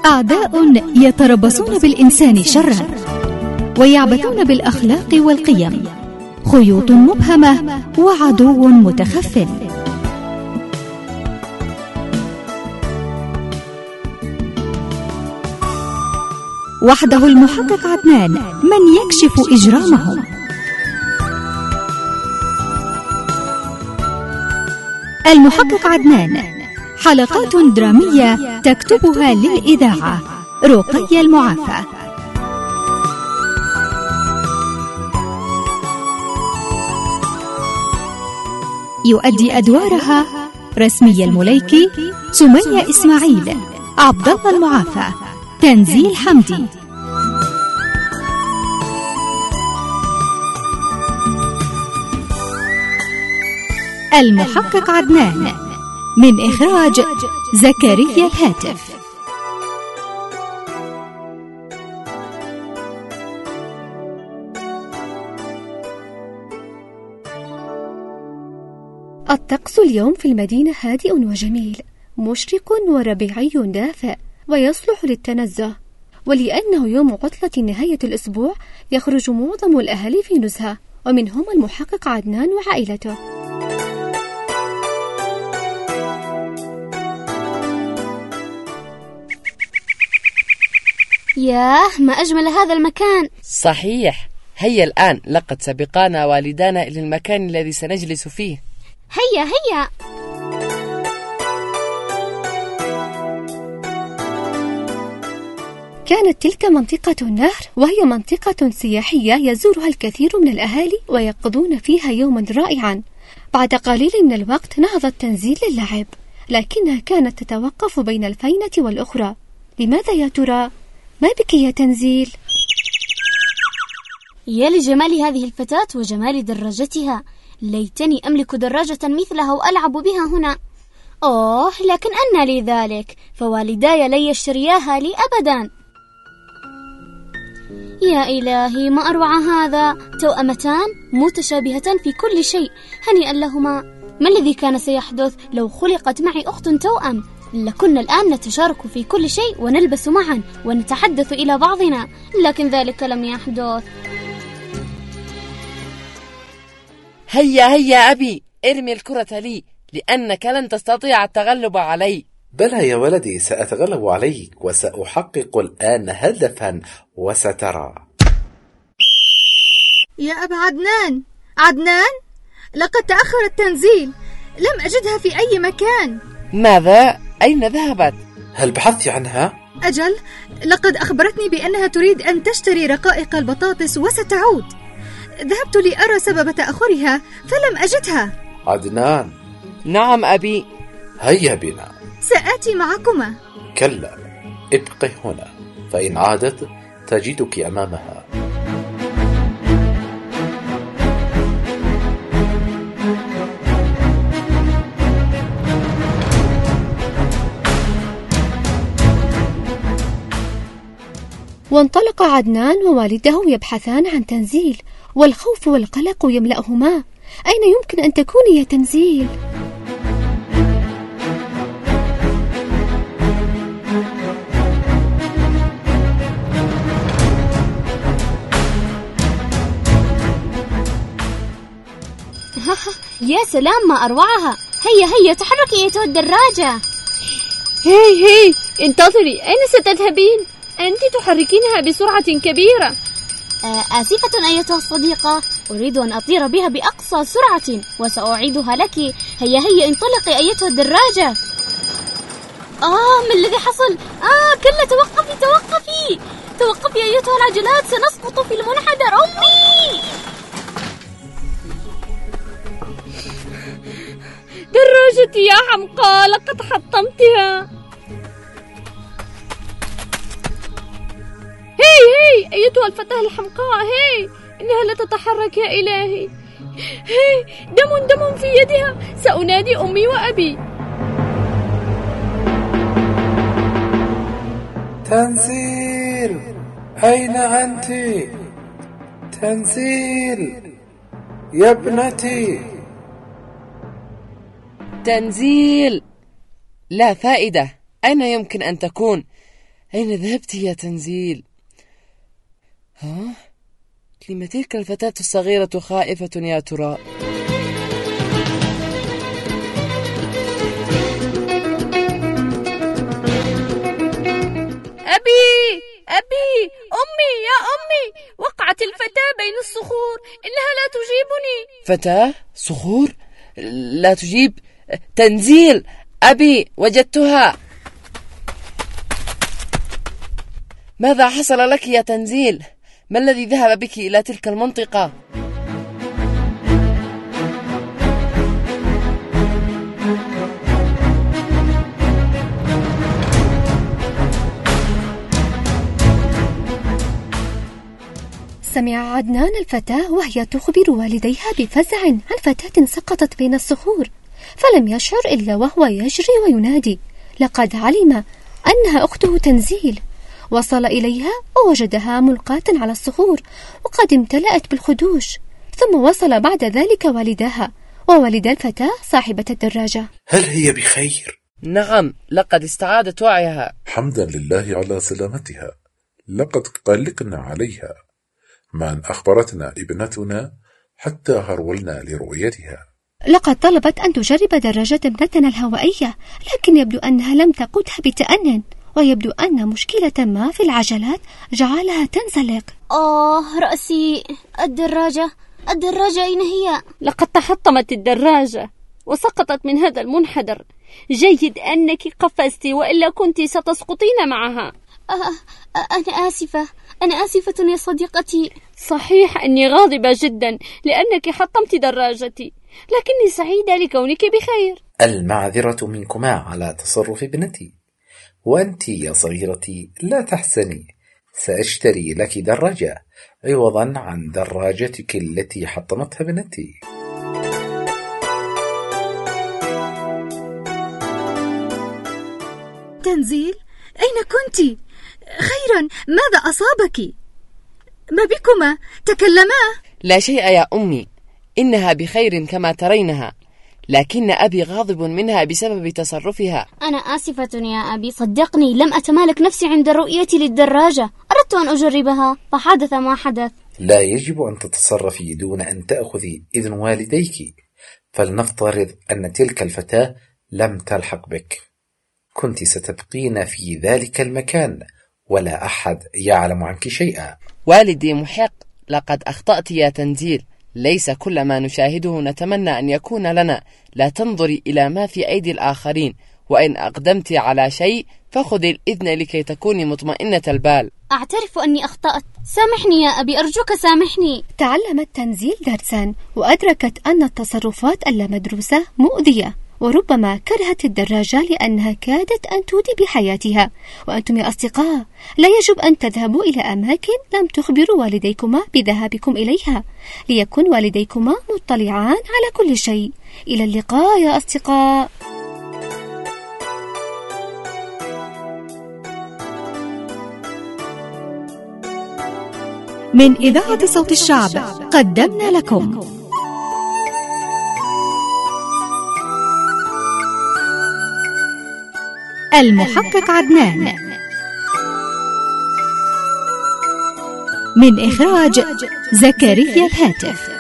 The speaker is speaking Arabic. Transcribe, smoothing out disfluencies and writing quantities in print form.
أعداء يتربصون بالإنسان شرا ويعبثون بالأخلاق والقيم، خيوط مبهمة وعدو متخفٍ. وحده المحقق عدنان من يكشف إجرامهم. المحقق عدنان، حلقات درامية تكتبها للإذاعة رقية المعافى. يؤدي أدوارها رسمية المليكي، سمية إسماعيل، عبد الله المعافى، تنزيل حمدي. المحقق عدنان، من إخراج زكريا الهاتف. الطقس اليوم في المدينة هادئ وجميل، مشرق وربيعي دافئ ويصلح للتنزه، ولأنه يوم عطلة نهاية الأسبوع يخرج معظم الأهالي في نزهة، ومنهم المحقق عدنان وعائلته. ياه، ما أجمل هذا المكان. صحيح، هيا الآن، لقد سبقانا والدانا إلى المكان الذي سنجلس فيه. هيا هيا. كانت تلك منطقة النهر، وهي منطقة سياحية يزورها الكثير من الأهالي ويقضون فيها يوما رائعا. بعد قليل من الوقت نهضت تنزيل للعب، لكنها كانت تتوقف بين الفينة والأخرى. لماذا يا ترى؟ ما بك يا تنزيل؟ يا لجمال هذه الفتاة وجمال دراجتها، ليتني أملك دراجة مثلها وألعب بها هنا. لكن أنى لي ذلك، فوالداي لن يشترياها لي أبدا. يا إلهي، ما أروع هذا، توأمتان متشابهتان في كل شيء، هنيئا لهما. ما الذي كان سيحدث لو خلقت معي أخت توأم؟ لكنا الآن نتشارك في كل شيء ونلبس معا ونتحدث إلى بعضنا، لكن ذلك لم يحدث. هيا هيا أبي، ارمي الكرة لي، لأنك لن تستطيع التغلب علي. بلى يا ولدي، سأتغلب عليك وسأحقق الآن هدفا وسترى. يا أبا عدنان، لقد تأخرت تنزيل، لم أجدها في أي مكان. ماذا؟ أين ذهبت؟ هل بحثت عنها؟ أجل، لقد أخبرتني بأنها تريد أن تشتري رقائق البطاطس وستعود. ذهبت لأرى سبب تأخرها فلم أجدها. عدنان. نعم أبي. هيا بنا. سآتي معكما. كلا، ابقي هنا، فإن عادت تجدك أمامها. وانطلق عدنان ووالده يبحثان عن تنزيل، والخوف والقلق يملأهما. أين يمكن أن تكون يا تنزيل؟ يا سلام، ما أروعها. هيا هيا تحركي أيتها الدراجة. هي انتظري، أين ستذهبين؟ أنت تحركينها بسرعة كبيرة. آسفة أيتها الصديقة، أريد أن أطير بها بأقصى سرعة وسأعيدها لك. هيا هيا انطلقي أيتها الدراجة. ما الذي حصل؟ كلا، توقفي أيتها العجلات، سنسقط في المنحدر. أمي، دراجتي يا حمقى، لقد حطمتها. هي أيتها الفتاة الحمقاء، إنها لا تتحرك يا إلهي. دم في يدها، سأنادي أمي وأبي. تنزيل، أين أنت؟ تنزيل يا ابنتي. تنزيل، لا فائدة، أين يمكن أن تكون؟ أين ذهبت يا تنزيل؟ لم تلك الفتاة الصغيرة خائفة يا ترى؟ أبي أمي يا أمي، وقعت الفتاة بين الصخور، إنها لا تجيبني. فتاة؟ صخور؟ لا تجيب؟ تنزيل أبي، وجدتها. ماذا حصل لك يا تنزيل؟ ما الذي ذهب بك إلى تلك المنطقة؟ سمع عدنان الفتاة وهي تخبر والديها بفزع عن فتاة سقطت بين الصخور، فلم يشعر إلا وهو يجري وينادي لقد علم أنها أخته تنزيل. وصل إليها ووجدها ملقاة على الصخور وقد امتلأت بالخدوش. ثم وصل بعد ذلك والداها ووالدا الفتاة صاحبة الدراجة. هل هي بخير؟ نعم، لقد استعادت وعيها. حمدا لله على سلامتها، لقد قلقنا عليها، ما أن أخبرتنا ابنتنا حتى هرولنا لرؤيتها. لقد طلبت أن تجرب دراجة ابنتنا الهوائية، لكن يبدو أنها لم تقودها بتأنٍ، ويبدو أن مشكلة ما في العجلات جعلها تنزلق. رأسي. الدراجة أين هي؟ لقد تحطمت الدراجة وسقطت من هذا المنحدر. جيد أنك قفزت، وإلا كنت ستسقطين معها. أنا آسفة يا صديقتي. صحيح أني غاضبة جدا لأنك حطمت دراجتي، لكني سعيدة لكونك بخير. المعذرة منكما على تصرف ابنتي، وأنت يا صغيرتي لا تحزني، سأشتري لك دراجة عوضا عن دراجتك التي حطمتها ابنتي. تنزيل، أين كنت؟ خيرا، ماذا أصابك؟ ما بكما؟ تكلما؟ لا شيء يا أمي، إنها بخير كما ترينها، لكن أبي غاضب منها بسبب تصرفها. أنا آسفة يا أبي، صدقني لم أتمالك نفسي عند رؤيتي للدراجة، أردت أن أجربها فحدث ما حدث. لا يجب أن تتصرفي دون أن تأخذي إذن والديك، فلنفترض أن تلك الفتاة لم تلحق بك، كنت ستبقين في ذلك المكان ولا أحد يعلم عنك شيئا. والدي محق، لقد أخطأت يا تنزيل، ليس كل ما نشاهده نتمنى أن يكون لنا، لا تنظري إلى ما في أيدي الآخرين، وإن أقدمت على شيء فخذي الإذن لكي تكوني مطمئنة البال. أعترف أني أخطأت، سامحني يا أبي، أرجوك سامحني. تعلمت تنزيل درسا وأدركت أن التصرفات اللامدروسة مؤذية، وربما كرهت الدراجة لأنها كادت أن تودي بحياتها. وأنتم يا أصدقاء لا يجب أن تذهبوا إلى أماكن لم تخبروا والديكما بذهابكم إليها، ليكن والديكما مطلعان على كل شيء. إلى اللقاء يا أصدقاء. من إذاعة صوت الشعب قدمنا لكم المحقق عدنان، من إخراج زكريا الهاتف.